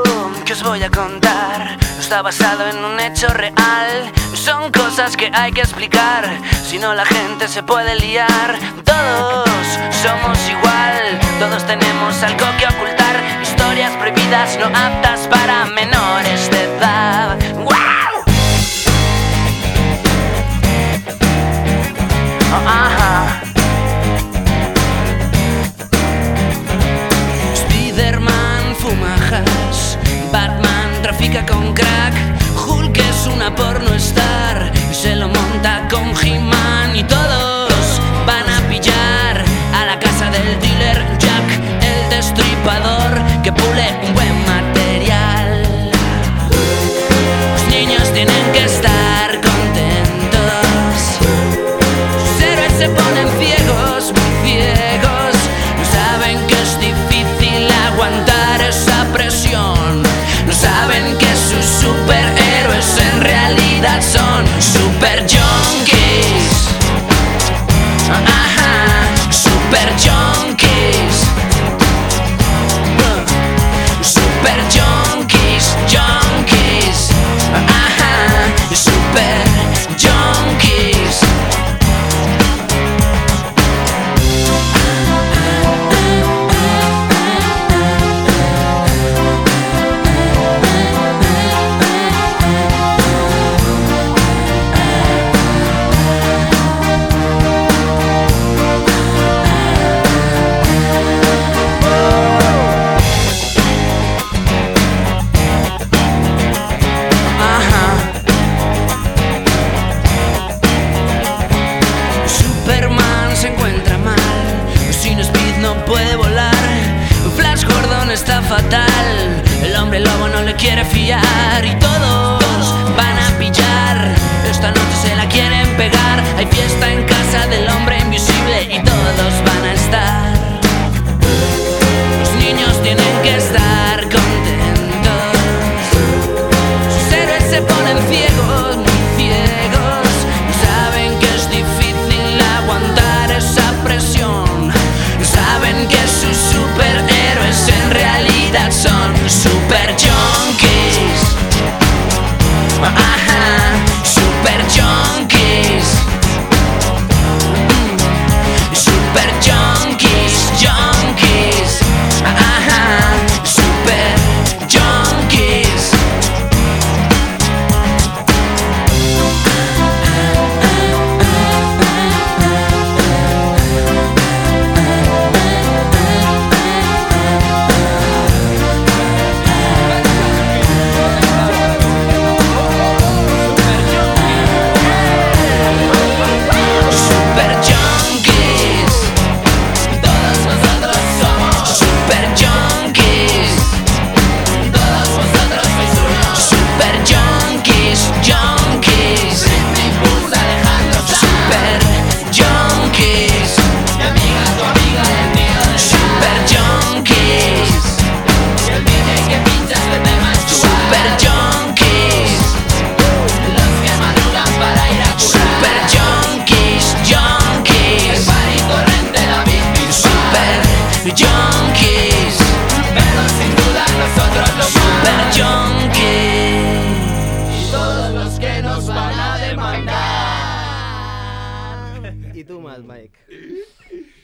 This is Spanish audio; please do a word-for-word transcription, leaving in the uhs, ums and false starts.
que os voy a contar no está basado en un hecho real. Son cosas que hay que explicar, si no la gente se puede liar. Todos somos igual, todos tenemos algo que ocultar. Historias prohibidas no aptas para menores de edad. ¡Wow! Oh, ajá. Spiderman fuma hash, Batman trafica con crack, Hulk es una pornostar y se lo monta con He-Man. Y todos van a pillar a la casa del dealer Jack, el destripador que pule un buen material. Los niños tienen que estar contentos, sus héroes se ponen ciegos, muy ciegos. No saben que es difícil aguantar esa presión, no saben que sus superhéroes en realidad son super junkies. Ajá, super junkies. Super junkies, junkies. Ajá, super junkies. Superman se encuentra mal, sin Speed no puede volar, Flash Gordon está fatal, el hombre lobo no le quiere fiar. Y todos van a pillar, esta noche se la quieren pegar. Hay fiesta en casa del hombre invisible y todos van a estar. Los niños tienen que estar contentos, sus héroes se ponen ciegos, muy ciegos. No saben que es difícil aguantar esa presión, no saben que sus superhéroes en realidad son super junkies. Ajá, super junkies. Mm, super junkies, junkies. Ajá, super junkies. Super junkies. Todos nosotros somos super junkies. Todos vosotros sois uno. Super junkies, junkies. Super junkies. Mi amiga, tu amiga, el mío, el super junkies. Y el D J que pinchas de temas super junkies. Los que madrugan para ir a currar. Super junkies, junkies. El party torrente, la bici, super junkies. Pero sin duda nosotros los super junkies. Y todos los que nos van a demandar. Y tú más, Mike.